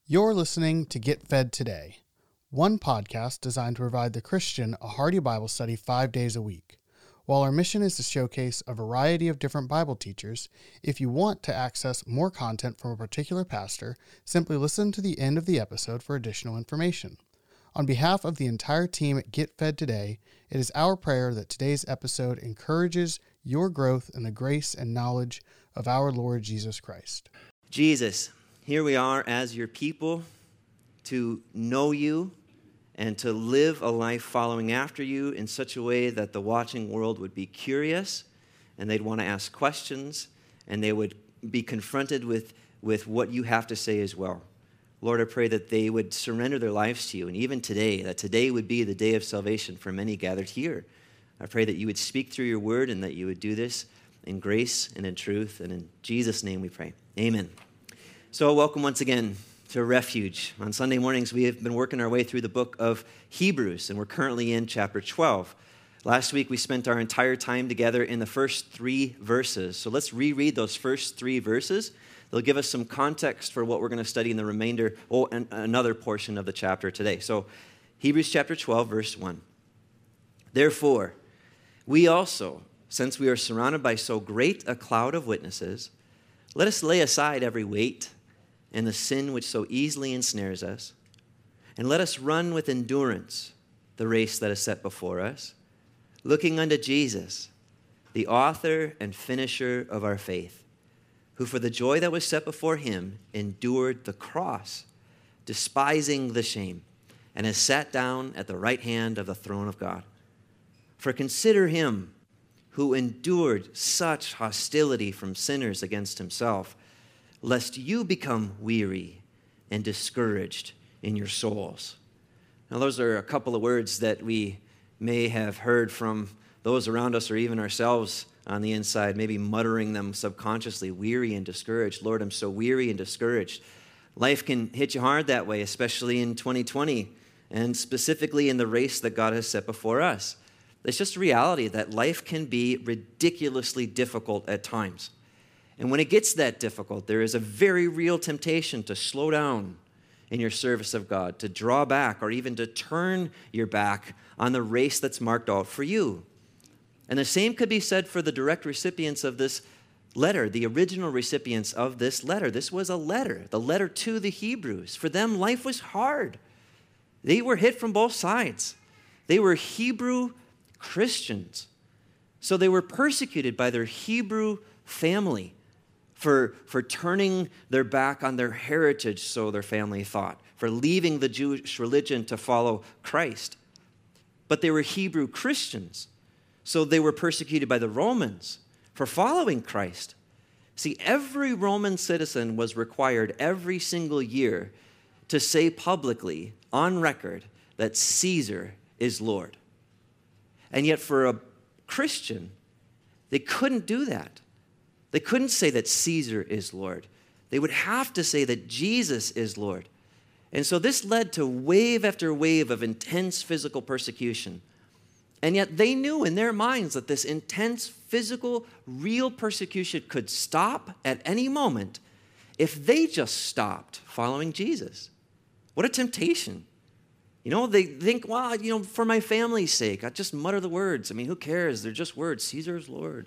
You're listening to Get Fed Today, one podcast designed to provide the Christian a hearty Bible study 5 days a week. While our mission is to showcase a variety of different Bible teachers, if you want to access more content from a particular pastor, simply listen to the end of the episode for additional information. On behalf of the entire team at Get Fed Today, it is our prayer that today's episode encourages your growth in the grace and knowledge of our Lord Jesus Christ. Jesus, here we are as your people to know you and to live a life following after you in such a way that the watching world would be curious and they'd want to ask questions and they would be confronted with what you have to say as well. Lord, I pray that they would surrender their lives to you, and even today, that today would be the day of salvation for many gathered here. I pray that you would speak through your word and that you would do this in grace and in truth, and in Jesus' name we pray. Amen. So welcome once again to Refuge. On Sunday mornings, we have been working our way through the book of Hebrews, and we're currently in chapter 12. Last week, we spent our entire time together in the first 3 verses. So let's reread those first 3 verses. They'll give us some context for what we're going to study in the remainder, and another portion of the chapter today. So Hebrews chapter 12, verse 1. Therefore, we also, since we are surrounded by so great a cloud of witnesses, let us lay aside every weight and the sin which so easily ensnares us, and let us run with endurance the race that is set before us, looking unto Jesus, the author and finisher of our faith, who for the joy that was set before him endured the cross, despising the shame, and has sat down at the right hand of the throne of God. For consider him who endured such hostility from sinners against himself, lest you become weary and discouraged in your souls. Now, those are a couple of words that we may have heard from those around us or even ourselves on the inside, maybe muttering them subconsciously, weary and discouraged. Lord, I'm so weary and discouraged. Life can hit you hard that way, especially in 2020, and specifically in the race that God has set before us. It's just a reality that life can be ridiculously difficult at times. And when it gets that difficult, there is a very real temptation to slow down in your service of God, to draw back, or even to turn your back on the race that's marked out for you. And the same could be said for the direct recipients of this letter, the original recipients of this letter. This was a letter, the letter to the Hebrews. For them, life was hard. They were hit from both sides. They were Hebrew Christians. So they were persecuted by their Hebrew family for turning their back on their heritage, so their family thought, for leaving the Jewish religion to follow Christ. But they were Hebrew Christians, so they were persecuted by the Romans for following Christ. See, every Roman citizen was required every single year to say publicly, on record, that Caesar is Lord. And yet for a Christian, they couldn't do that. They couldn't say that Caesar is Lord. They would have to say that Jesus is Lord. And so this led to wave after wave of intense physical persecution. And yet they knew in their minds that this intense physical, real persecution could stop at any moment if they just stopped following Jesus. What a temptation. You know, they think, well, for my family's sake, I just mutter the words. I mean, who cares? They're just words. Caesar is Lord.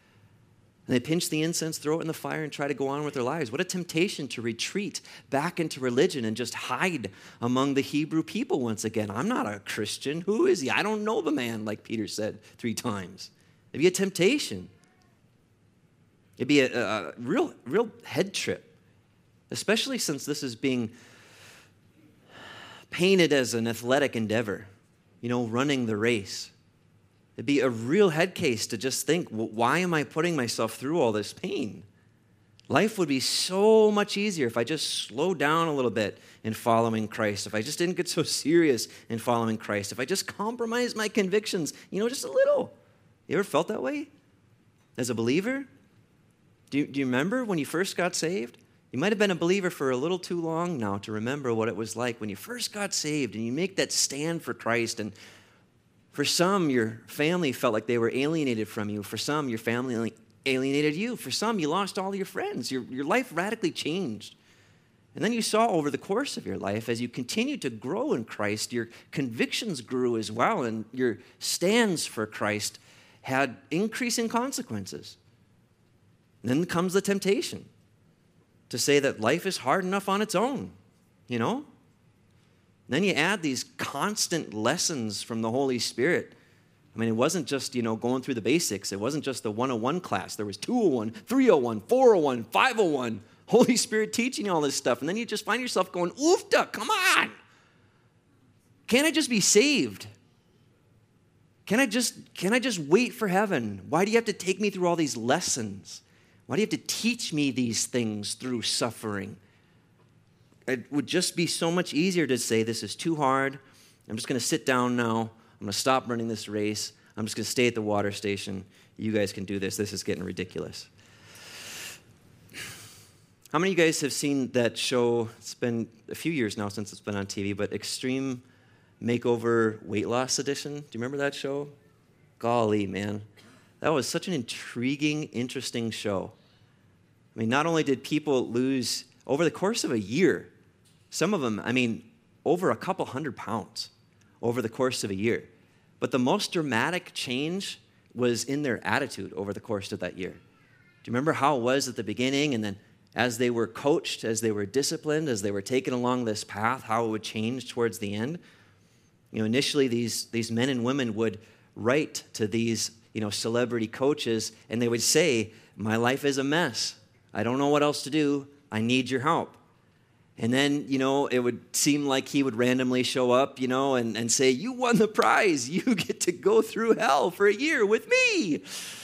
And they pinch the incense, throw it in the fire, and try to go on with their lives. What a temptation to retreat back into religion and just hide among the Hebrew people once again. I'm not a Christian. Who is he? I don't know the man, like Peter said 3 times. It'd be a temptation. It'd be a real head trip, especially since this is being painted as an athletic endeavor, running the race. It'd be a real head case to just think, why am I putting myself through all this pain? Life would be so much easier if I just slowed down a little bit in following Christ, if I just didn't get so serious in following Christ, if I just compromised my convictions, just a little. You ever felt that way as a believer? Do you remember when you first got saved? You might have been a believer for a little too long now to remember what it was like when you first got saved and you make that stand for Christ. And for some, your family felt like they were alienated from you. For some, your family alienated you. For some, you lost all your friends. Your life radically changed. And then you saw over the course of your life, as you continued to grow in Christ, your convictions grew as well, and your stands for Christ had increasing consequences. And then comes the temptation to say that life is hard enough on its own, you know? Then you add these constant lessons from the Holy Spirit. I mean, it wasn't just, going through the basics. It wasn't just the 101 class. There was 201, 301, 401, 501. Holy Spirit teaching you all this stuff. And then you just find yourself going, oofta, come on. Can't I just be saved? Can I just wait for heaven? Why do you have to take me through all these lessons? Why do you have to teach me these things through suffering? It would just be so much easier to say, this is too hard. I'm just going to sit down now. I'm going to stop running this race. I'm just going to stay at the water station. You guys can do this. This is getting ridiculous. How many of you guys have seen that show? It's been a few years now since it's been on TV, but Extreme Makeover Weight Loss Edition. Do you remember that show? Golly, man. That was such an intriguing, interesting show. I mean, not only did people lose, over the course of a year, some of them, over a couple 100 pounds over the course of a year. But the most dramatic change was in their attitude over the course of that year. Do you remember how it was at the beginning, and then as they were coached, as they were disciplined, as they were taken along this path, how it would change towards the end? Initially these men and women would write to these, celebrity coaches, and they would say, my life is a mess. I don't know what else to do. I need your help. And then, it would seem like he would randomly show up, and say, you won the prize. You get to go through hell for a year with me.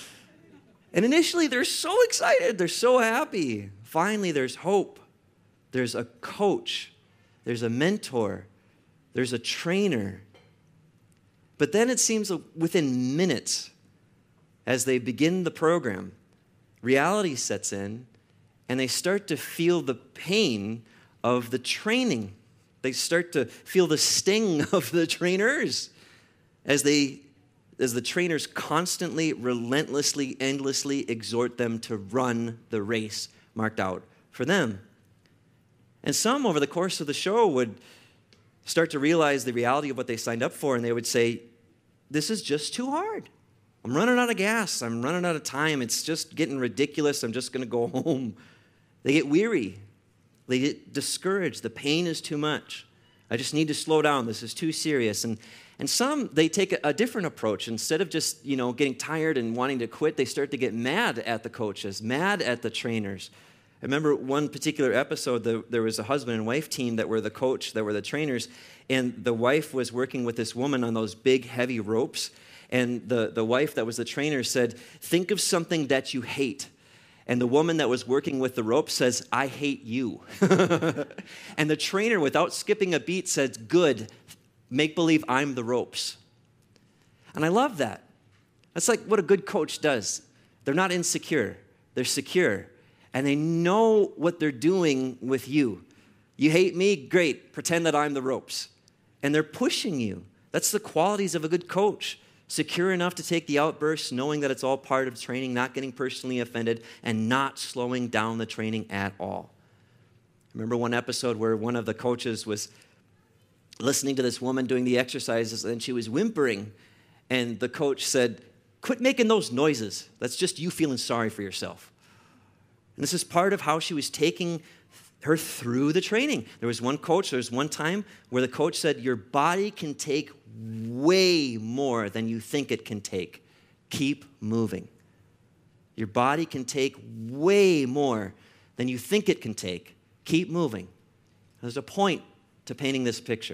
And initially, they're so excited. They're so happy. Finally, there's hope. There's a coach. There's a mentor. There's a trainer. But then it seems within minutes, as they begin the program, reality sets in, and they start to feel the pain of the training. They start to feel the sting of the trainers as the trainers constantly, relentlessly, endlessly exhort them to run the race marked out for them. And some, over the course of the show, would start to realize the reality of what they signed up for, and they would say, this is just too hard. I'm running out of gas. I'm running out of time. It's just getting ridiculous. I'm just going to go home. They get weary. They get discouraged. The pain is too much. I just need to slow down. This is too serious. And some, they take a different approach. Instead of just, getting tired and wanting to quit, they start to get mad at the coaches, mad at the trainers. I remember one particular episode, there was a husband and wife team that were the coach, that were the trainers, and the wife was working with this woman on those big, heavy ropes, and the wife that was the trainer said, think of something that you hate. And the woman that was working with the rope says, I hate you. And the trainer, without skipping a beat, says, good, make believe I'm the ropes. And I love that. That's like what a good coach does. They're not insecure. They're secure. And they know what they're doing with you. You hate me? Great. Pretend that I'm the ropes. And they're pushing you. That's the qualities of a good coach. Secure enough to take the outbursts, knowing that it's all part of training, not getting personally offended, and not slowing down the training at all. I remember one episode where one of the coaches was listening to this woman doing the exercises, and she was whimpering. And the coach said, quit making those noises. That's just you feeling sorry for yourself. And this is part of how she was taking her through the training. There was one time where the coach said, your body can take way more than you think it can take. Keep moving. Your body can take way more than you think it can take. Keep moving. There's a point to painting this picture.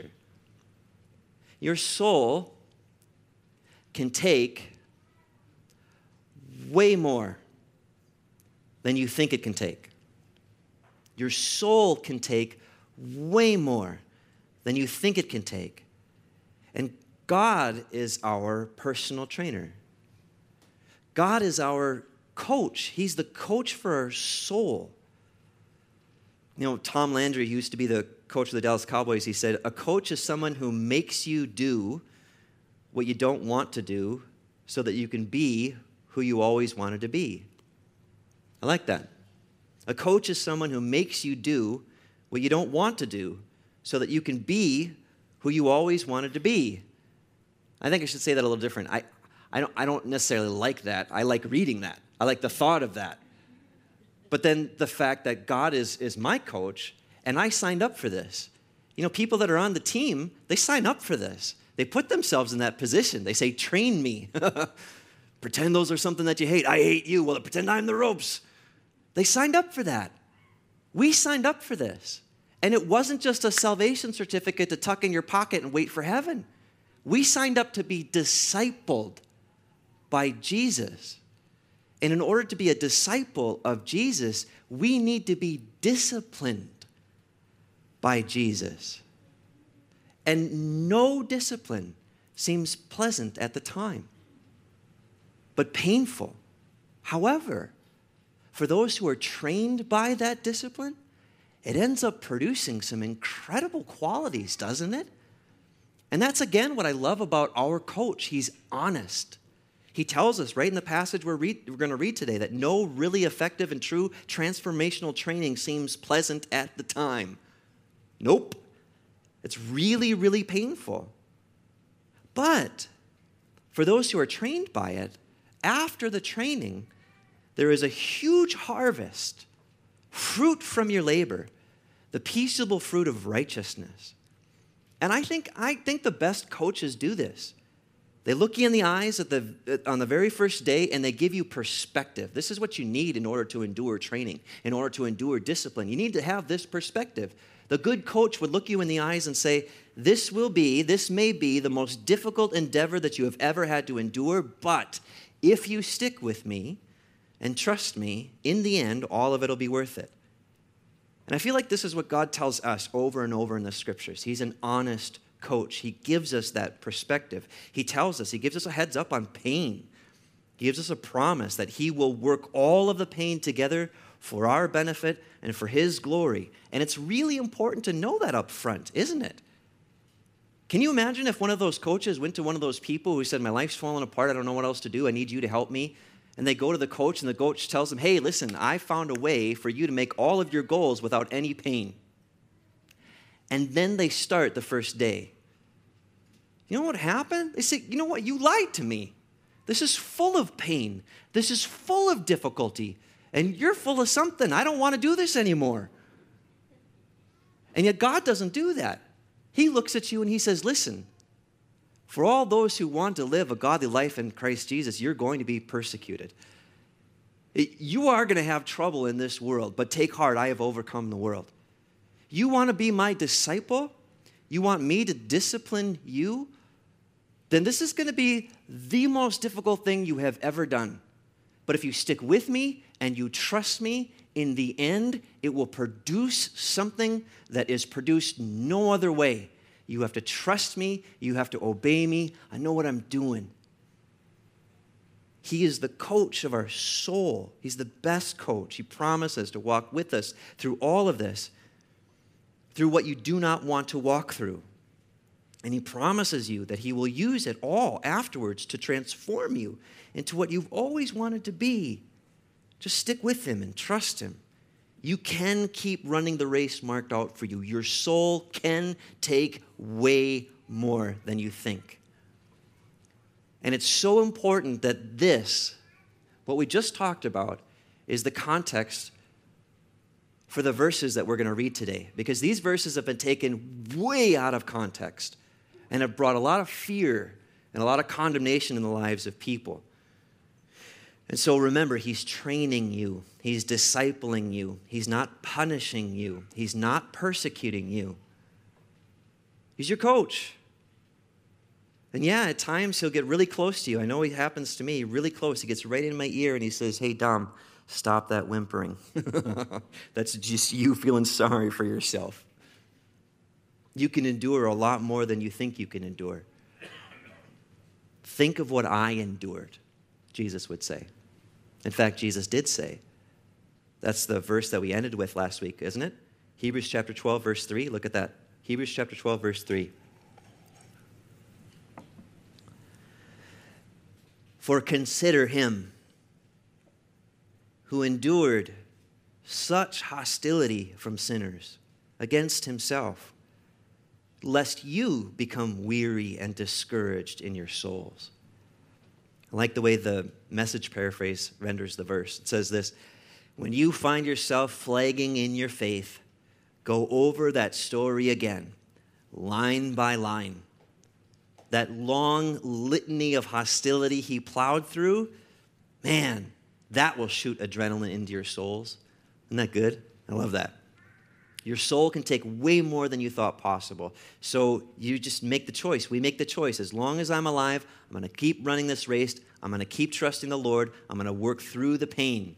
Your soul can take way more than you think it can take. Your soul can take way more than you think it can take. And God is our personal trainer. God is our coach. He's the coach for our soul. Tom Landry used to be the coach of the Dallas Cowboys. He said, a coach is someone who makes you do what you don't want to do so that you can be who you always wanted to be. I like that. A coach is someone who makes you do what you don't want to do, so that you can be who you always wanted to be. I think I should say that a little different. I don't necessarily like that. I like reading that. I like the thought of that. But then the fact that God is my coach, and I signed up for this. You know, people that are on the team, they sign up for this. They put themselves in that position. They say, train me. Pretend those are something that you hate. I hate you. Well, pretend I'm the ropes. They signed up for that. We signed up for this. And it wasn't just a salvation certificate to tuck in your pocket and wait for heaven. We signed up to be discipled by Jesus. And in order to be a disciple of Jesus, we need to be disciplined by Jesus. And no discipline seems pleasant at the time, but painful. However, for those who are trained by that discipline, it ends up producing some incredible qualities, doesn't it? And that's, again, what I love about our coach. He's honest. He tells us right in the passage we're going to read today that no really effective and true transformational training seems pleasant at the time. Nope. It's really, really painful. But for those who are trained by it, after the training, there is a huge harvest, fruit from your labor, the peaceable fruit of righteousness. And I think the best coaches do this. They look you in the eyes on the very first day, and they give you perspective. This is what you need in order to endure training, in order to endure discipline. You need to have this perspective. The good coach would look you in the eyes and say, this may be the most difficult endeavor that you have ever had to endure, but if you stick with me and trust me, in the end, all of it will be worth it. And I feel like this is what God tells us over and over in the scriptures. He's an honest coach. He gives us that perspective. He tells us, he gives us a heads up on pain. He gives us a promise that he will work all of the pain together for our benefit and for his glory. And it's really important to know that up front, isn't it? Can you imagine if one of those coaches went to one of those people who said, my life's falling apart, I don't know what else to do, I need you to help me. And they go to the coach, and the coach tells them, hey, listen, I found a way for you to make all of your goals without any pain. And then they start the first day. You know what happened? They say, you know what? You lied to me. This is full of pain. This is full of difficulty. And you're full of something. I don't want to do this anymore. And yet God doesn't do that. He looks at you and he says, listen, for all those who want to live a godly life in Christ Jesus, you're going to be persecuted. You are going to have trouble in this world, but take heart, I have overcome the world. You want to be my disciple? You want me to discipline you? Then this is going to be the most difficult thing you have ever done. But if you stick with me and you trust me, in the end, it will produce something that is produced no other way. You have to trust me. You have to obey me. I know what I'm doing. He is the coach of our soul. He's the best coach. He promises to walk with us through all of this, through what you do not want to walk through. And he promises you that he will use it all afterwards to transform you into what you've always wanted to be. Just stick with him and trust him. You can keep running the race marked out for you. Your soul can take way more than you think. And it's so important that this, what we just talked about, is the context for the verses that we're going to read today. Because these verses have been taken way out of context and have brought a lot of fear and a lot of condemnation in the lives of people. And so remember, he's training you. He's discipling you. He's not punishing you. He's not persecuting you. He's your coach. And yeah, at times he'll get really close to you. I know it happens to me, really close. He gets right in my ear and he says, hey, Dom, stop that whimpering. That's just you feeling sorry for yourself. You can endure a lot more than you think you can endure. Think of what I endured, Jesus would say. In fact, Jesus did say. That's the verse that we ended with last week, isn't it? Hebrews chapter 12, verse 3. Look at that. Hebrews chapter 12, verse 3. For consider him who endured such hostility from sinners, against himself, lest you become weary and discouraged in your souls. I like the way the Message paraphrase renders the verse. It says this: when you find yourself flagging in your faith, go over that story again, line by line. That long litany of hostility he plowed through, man, that will shoot adrenaline into your souls. Isn't that good? I love that. Your soul can take way more than you thought possible. So you just make the choice. We make the choice. As long as I'm alive, I'm going to keep running this race. I'm going to keep trusting the Lord. I'm going to work through the pain.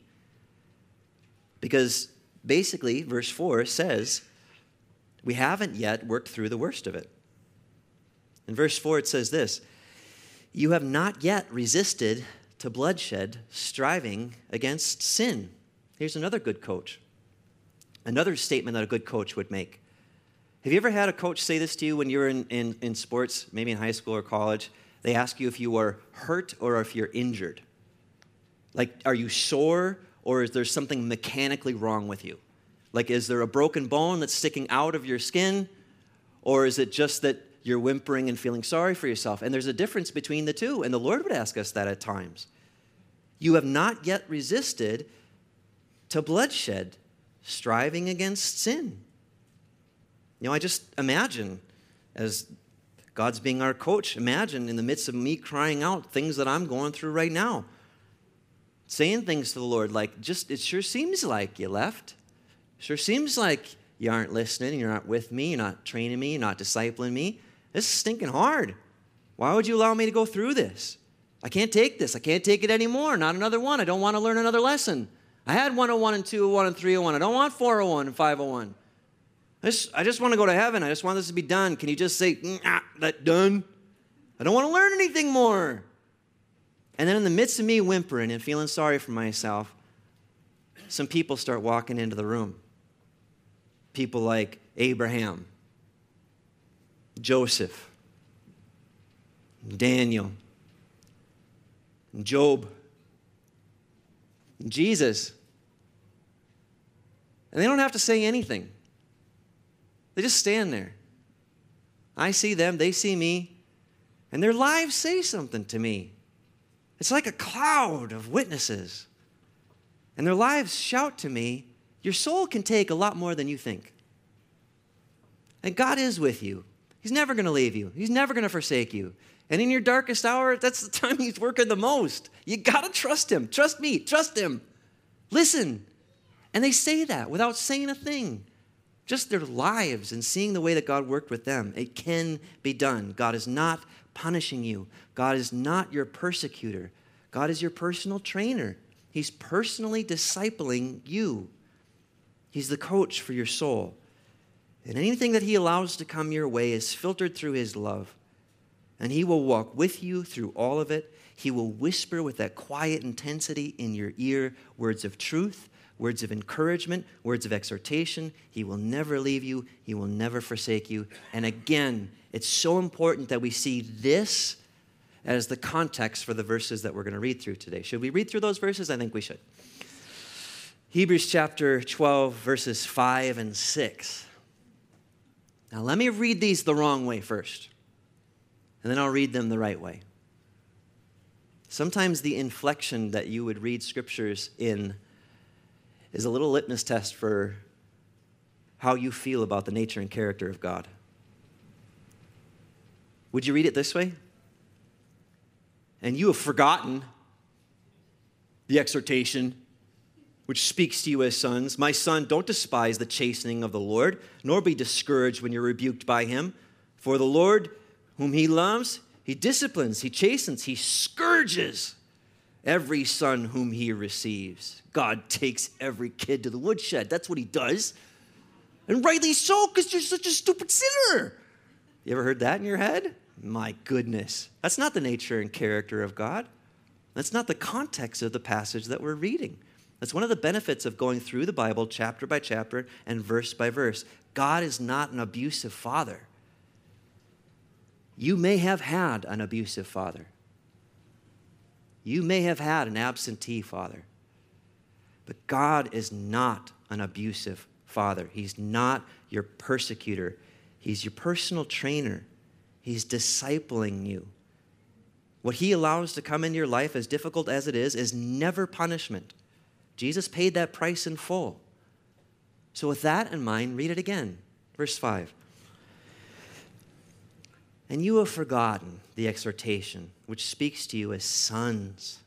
Because basically, verse 4 says, we haven't yet worked through the worst of it. In verse 4, it says this: you have not yet resisted to bloodshed, striving against sin. Here's another good coach. Another statement that a good coach would make. Have you ever had a coach say this to you when you were in sports, maybe in high school or college? They ask you if you are hurt or if you're injured. Like, are you sore or is there something mechanically wrong with you? Like, is there a broken bone that's sticking out of your skin? Or is it just that you're whimpering and feeling sorry for yourself? And there's a difference between the two. And the Lord would ask us that at times. You have not yet resisted to bloodshed, striving against sin. You know, I just imagine, as God's being our coach, imagine in the midst of me crying out things that I'm going through right now, saying things to the Lord like, it sure seems like you left. Sure seems like you aren't listening, you're not with me, you're not training me, you're not discipling me. This is stinking hard. Why would you allow me to go through this? I can't take this. I can't take it anymore. Not another one. I don't want to learn another lesson. I had 101 and 201 and 301. I don't want 401 and 501. I just want to go to heaven. I just want this to be done. Can you just say, that done? I don't want to learn anything more. And then in the midst of me whimpering and feeling sorry for myself, some people start walking into the room. People like Abraham, Joseph, Daniel, Job, Jesus. And they don't have to say anything. They just stand there. I see them, they see me, and their lives say something to me. It's like a cloud of witnesses. And their lives shout to me, your soul can take a lot more than you think. And God is with you. He's never going to leave you. He's never going to forsake you. And in your darkest hour, that's the time he's working the most. You got to trust him. Trust me. Trust him. Listen. And they say that without saying a thing. Just their lives and seeing the way that God worked with them. It can be done. God is not punishing you. God is not your persecutor. God is your personal trainer. He's personally discipling you. He's the coach for your soul. And anything that he allows to come your way is filtered through his love. And he will walk with you through all of it. He will whisper with that quiet intensity in your ear words of truth, words of encouragement, words of exhortation. He will never leave you. He will never forsake you. And again, it's so important that we see this as the context for the verses that we're going to read through today. Should we read through those verses? I think we should. Hebrews chapter 12, verses 5 and 6. Now, let me read these the wrong way first, and then I'll read them the right way. Sometimes the inflection that you would read scriptures in is a little litmus test for how you feel about the nature and character of God. Would you read it this way? And you have forgotten the exhortation which speaks to you as sons. My son, don't despise the chastening of the Lord, nor be discouraged when you're rebuked by him. For the Lord, whom he loves, he disciplines, he chastens, he scourges every son whom he receives. God takes every kid to the woodshed. That's what he does. And rightly so, because you're such a stupid sinner. You ever heard that in your head? My goodness. That's not the nature and character of God. That's not the context of the passage that we're reading. That's one of the benefits of going through the Bible chapter by chapter and verse by verse. God is not an abusive father. You may have had an abusive father. You may have had an absentee father. But God is not an abusive father. He's not your persecutor. He's your personal trainer. He's discipling you. What he allows to come into your life, as difficult as it is never punishment. Jesus paid that price in full. So with that in mind, read it again. Verse 5. And you have forgotten the exhortation which speaks to you as sons.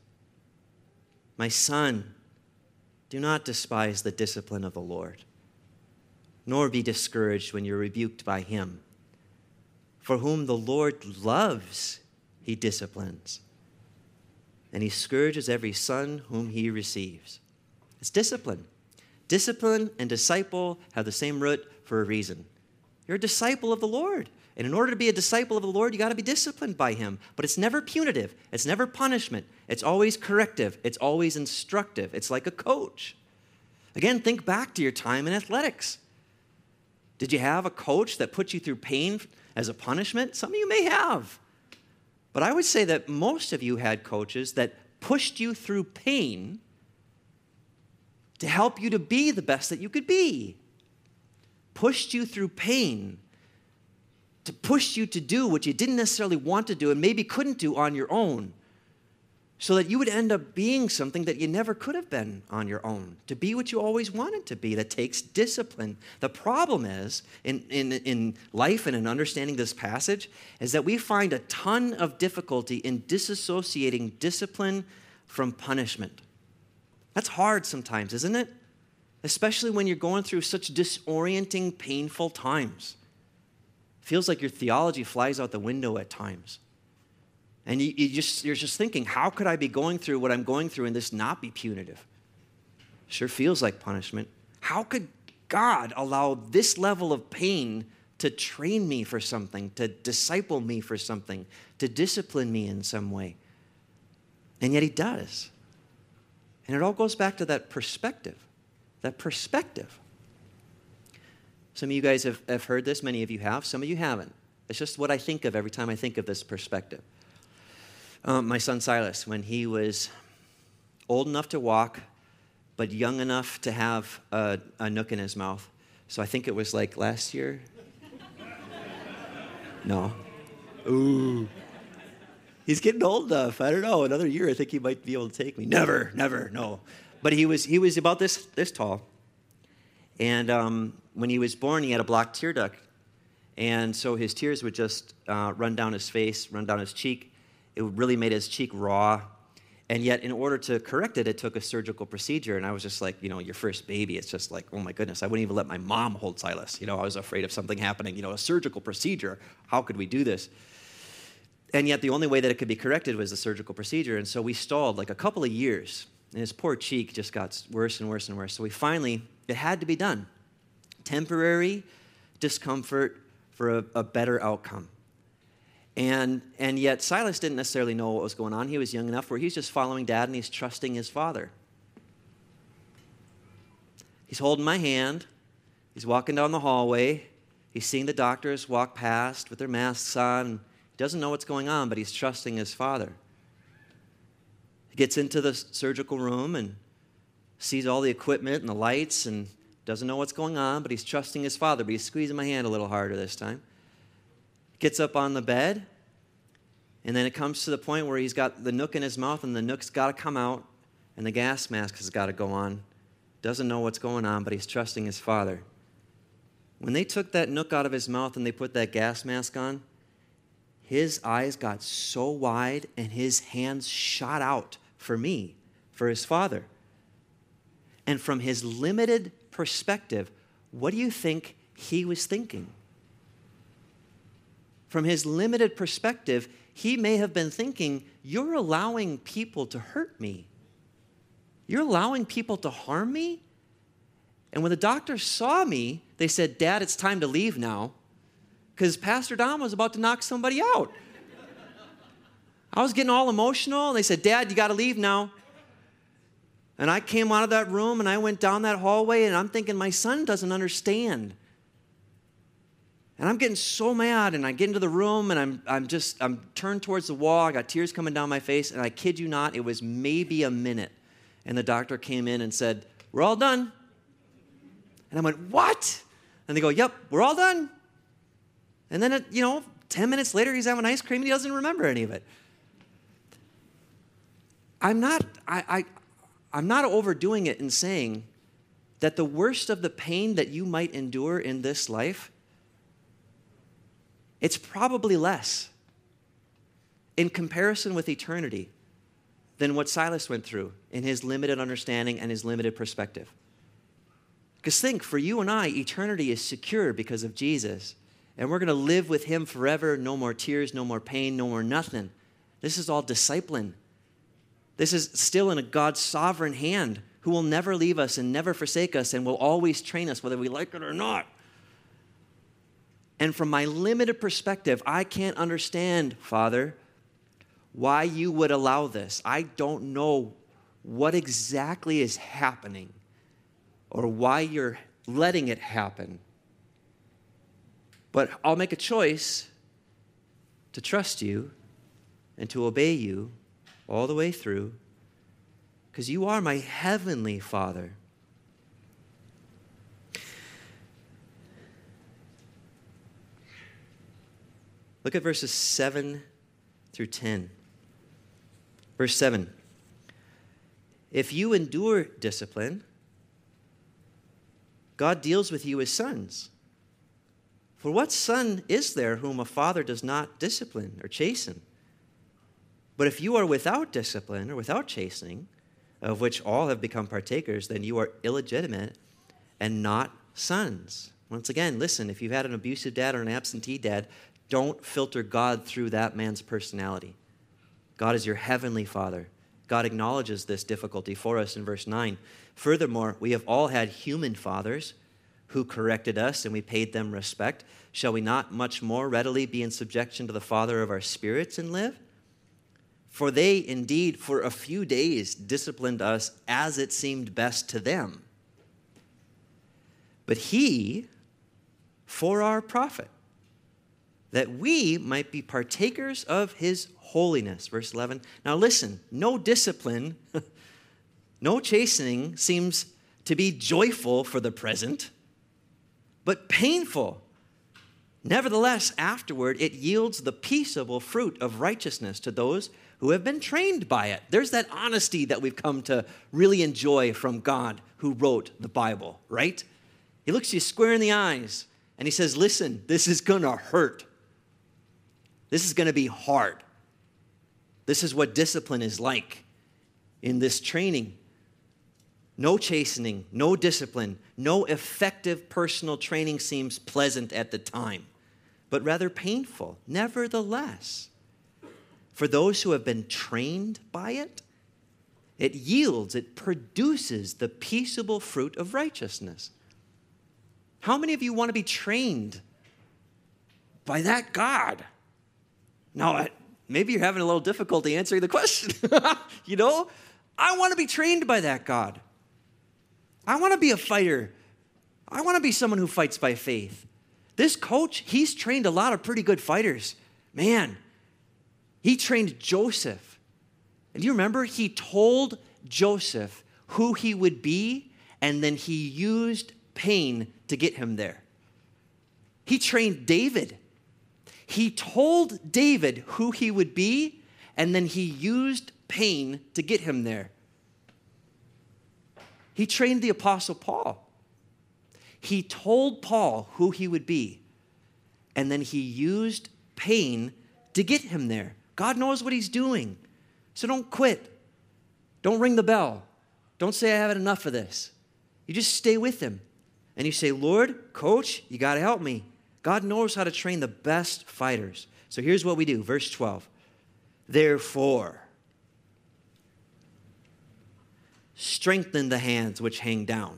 My son, do not despise the discipline of the Lord, nor be discouraged when you're rebuked by him. For whom the Lord loves, he disciplines, and he scourges every son whom he receives. It's discipline. Discipline and disciple have the same root for a reason. You're a disciple of the Lord. And in order to be a disciple of the Lord, you got to be disciplined by him. But it's never punitive. It's never punishment. It's always corrective. It's always instructive. It's like a coach. Again, think back to your time in athletics. Did you have a coach that put you through pain as a punishment? Some of you may have. But I would say that most of you had coaches that pushed you through pain to help you to be the best that you could be. Pushed you through pain to push you to do what you didn't necessarily want to do and maybe couldn't do on your own, so that you would end up being something that you never could have been on your own, to be what you always wanted to be. That takes discipline. The problem is, in life and in understanding this passage, is that we find a ton of difficulty in disassociating discipline from punishment. That's hard sometimes, isn't it? Especially when you're going through such disorienting, painful times. Feels like your theology flies out the window at times. And you're just thinking, how could I be going through what I'm going through and this not be punitive? Sure feels like punishment. How could God allow this level of pain to train me for something, to disciple me for something, to discipline me in some way? And yet he does. And it all goes back to that perspective. That perspective. Some of you guys have heard this. Many of you have. Some of you haven't. It's just what I think of every time I think of this perspective. My son Silas, when he was old enough to walk, but young enough to have a nook in his mouth. So I think it was like last year. No. Ooh. He's getting old enough. I don't know. Another year, I think he might be able to take me. Never, no. But he was about this tall. And when he was born, he had a blocked tear duct. And so his tears would just run down his face, run down his cheek. It really made his cheek raw. And yet, in order to correct it, it took a surgical procedure. And I was just like, your first baby, it's just like, oh my goodness, I wouldn't even let my mom hold Silas. I was afraid of something happening, a surgical procedure. How could we do this? And yet, the only way that it could be corrected was the surgical procedure. And so we stalled like a couple of years. And his poor cheek just got worse and worse and worse. So it had to be done. Temporary discomfort for a better outcome. And yet Silas didn't necessarily know what was going on. He was young enough where he's just following Dad and he's trusting his father. He's holding my hand. He's walking down the hallway. He's seeing the doctors walk past with their masks on. He doesn't know what's going on, but he's trusting his father. He gets into the surgical room and sees all the equipment and the lights and doesn't know what's going on, but he's trusting his father. But he's squeezing my hand a little harder this time. Gets up on the bed, and then it comes to the point where he's got the nook in his mouth, and the nook's got to come out, and the gas mask has got to go on. Doesn't know what's going on, but he's trusting his father. When they took that nook out of his mouth and they put that gas mask on, his eyes got so wide, and his hands shot out for me, for his father. And from his limited perspective, what do you think he was thinking? From his limited perspective, he may have been thinking, you're allowing people to hurt me. You're allowing people to harm me? And when the doctors saw me, they said, Dad, it's time to leave now, because Pastor Don was about to knock somebody out. I was getting all emotional, and they said, Dad, you got to leave now. And I came out of that room, and I went down that hallway, and I'm thinking, my son doesn't understand. And I'm getting so mad, and I get into the room, and I'm turned towards the wall. I got tears coming down my face, and I kid you not, it was maybe a minute. And the doctor came in and said, we're all done. And I went, what? And they go, yep, we're all done. And then, 10 minutes later, he's having ice cream and he doesn't remember any of it. I'm not overdoing it in saying that the worst of the pain that you might endure in this life, it's probably less in comparison with eternity than what Silas went through in his limited understanding and his limited perspective. Because think, for you and I, eternity is secure because of Jesus. And we're going to live with him forever. No more tears, no more pain, no more nothing. This is all discipline. This is still in a God's sovereign hand who will never leave us and never forsake us and will always train us whether we like it or not. And from my limited perspective, I can't understand, Father, why you would allow this. I don't know what exactly is happening or why you're letting it happen. But I'll make a choice to trust you and to obey you all the way through, because you are my heavenly Father. Look at verses 7 through 10. Verse 7. If you endure discipline, God deals with you as sons. For what son is there whom a father does not discipline or chasten? But if you are without discipline or without chastening, of which all have become partakers, then you are illegitimate and not sons. Once again, listen, if you've had an abusive dad or an absentee dad, don't filter God through that man's personality. God is your heavenly Father. God acknowledges this difficulty for us in verse 9. Furthermore, we have all had human fathers who corrected us, and we paid them respect. Shall we not much more readily be in subjection to the Father of our spirits and live? For they indeed for a few days disciplined us as it seemed best to them. But he, for our profit, that we might be partakers of his holiness. Verse 11. Now listen, no discipline, no chastening seems to be joyful for the present, but painful. Nevertheless, afterward, it yields the peaceable fruit of righteousness to those who have been trained by it. There's that honesty that we've come to really enjoy from God who wrote the Bible, right? He looks you square in the eyes and he says, listen, this is going to hurt. This is going to be hard. This is what discipline is like in this training. No chastening, no discipline, no effective personal training seems pleasant at the time, but rather painful. Nevertheless, for those who have been trained by it, it yields, it produces the peaceable fruit of righteousness. How many of you want to be trained by that God? Now, maybe you're having a little difficulty answering the question. I want to be trained by that God. I want to be a fighter. I want to be someone who fights by faith. This coach, he's trained a lot of pretty good fighters. Man, he trained Joseph. And do you remember? He told Joseph who he would be, and then he used pain to get him there. He trained David. He told David who he would be, and then he used pain to get him there. He trained the Apostle Paul. He told Paul who he would be, and then he used pain to get him there. God knows what he's doing. So don't quit. Don't ring the bell. Don't say, I haven't enough of this. You just stay with him. And you say, Lord, coach, you got to help me. God knows how to train the best fighters. So here's what we do. Verse 12. Therefore, strengthen the hands which hang down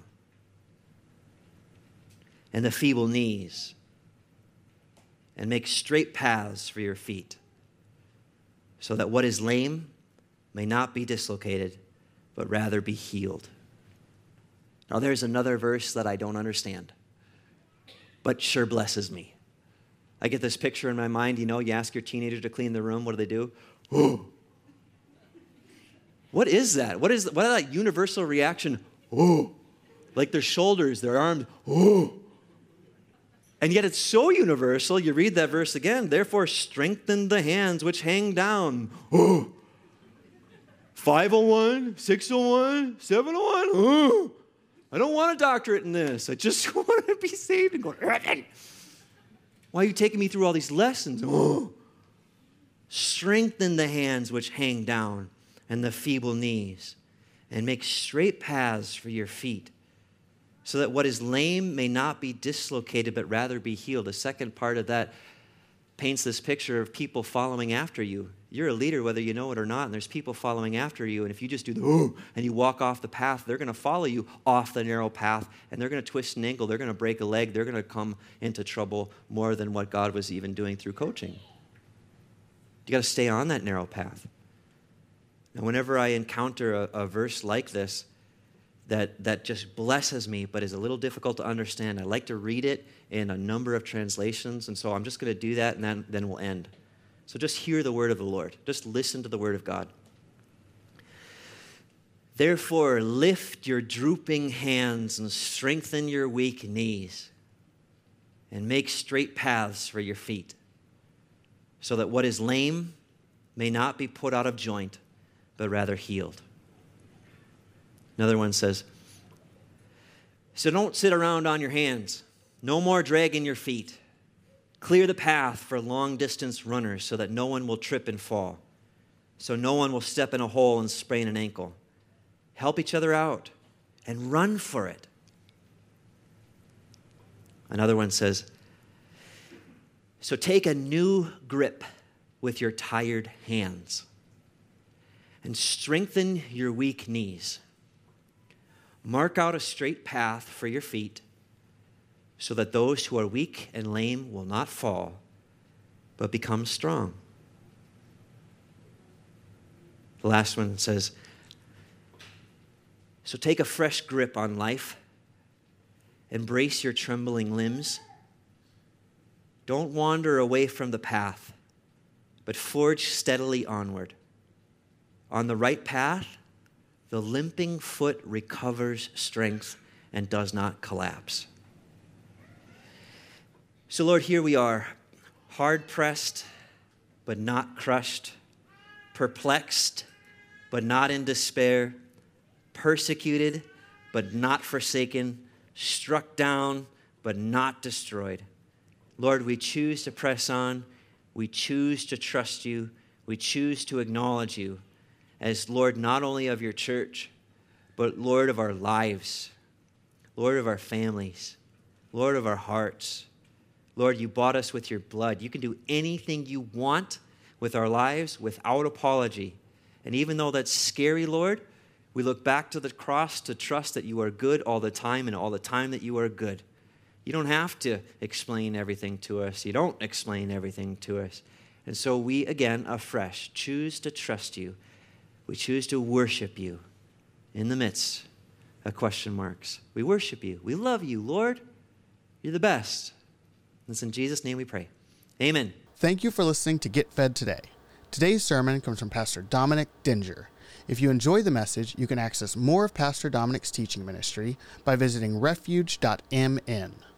and the feeble knees, and make straight paths for your feet, so that what is lame may not be dislocated, but rather be healed. Now there's another verse that I don't understand, but sure blesses me. I get this picture in my mind, you ask your teenager to clean the room, what do? Oh. What is that? What is that universal reaction? Oh. like their shoulders, their arms, oh. And yet it's so universal. You read that verse again. Therefore, strengthen the hands which hang down. Oh. 501, 601, 701. Oh. I don't want a doctorate in this. I just want to be saved and go. Why are you taking me through all these lessons? Oh. Strengthen the hands which hang down and the feeble knees, and make straight paths for your feet, so that what is lame may not be dislocated, but rather be healed. The second part of that paints this picture of people following after you. You're a leader whether you know it or not, and there's people following after you, and if you just do the and you walk off the path, they're going to follow you off the narrow path, and they're going to twist an ankle, they're going to break a leg, they're going to come into trouble more than what God was even doing through coaching. You got to stay on that narrow path. Now, whenever I encounter a verse like this that just blesses me but is a little difficult to understand, I like to read it in a number of translations, and so I'm just going to do that, and then we'll end. So just hear the word of the Lord. Just listen to the word of God. Therefore, lift your drooping hands and strengthen your weak knees, and make straight paths for your feet, so that what is lame may not be put out of joint, but rather healed. Another one says, so don't sit around on your hands. No more dragging your feet. Clear the path for long-distance runners so that no one will trip and fall, so no one will step in a hole and sprain an ankle. Help each other out and run for it. Another one says, so take a new grip with your tired hands and strengthen your weak knees. Mark out a straight path for your feet, so that those who are weak and lame will not fall, but become strong. The last one says, so take a fresh grip on life, embrace your trembling limbs. Don't wander away from the path, but forge steadily onward. On the right path, the limping foot recovers strength and does not collapse. So, Lord, here we are, hard-pressed, but not crushed, perplexed, but not in despair, persecuted, but not forsaken, struck down, but not destroyed. Lord, we choose to press on. We choose to trust you. We choose to acknowledge you as Lord, not only of your church, but Lord of our lives, Lord of our families, Lord of our hearts. Lord, you bought us with your blood. You can do anything you want with our lives without apology. And even though that's scary, Lord, we look back to the cross to trust that you are good all the time and all the time that you are good. You don't have to explain everything to us. You don't explain everything to us. And so we, again, afresh, choose to trust you. We choose to worship you in the midst of question marks. We worship you. We love you, Lord. You're the best. It's in Jesus' name we pray. Amen. Thank you for listening to Get Fed Today. Today's sermon comes from Pastor Dominic Dinger. If you enjoy the message, you can access more of Pastor Dominic's teaching ministry by visiting refuge.mn.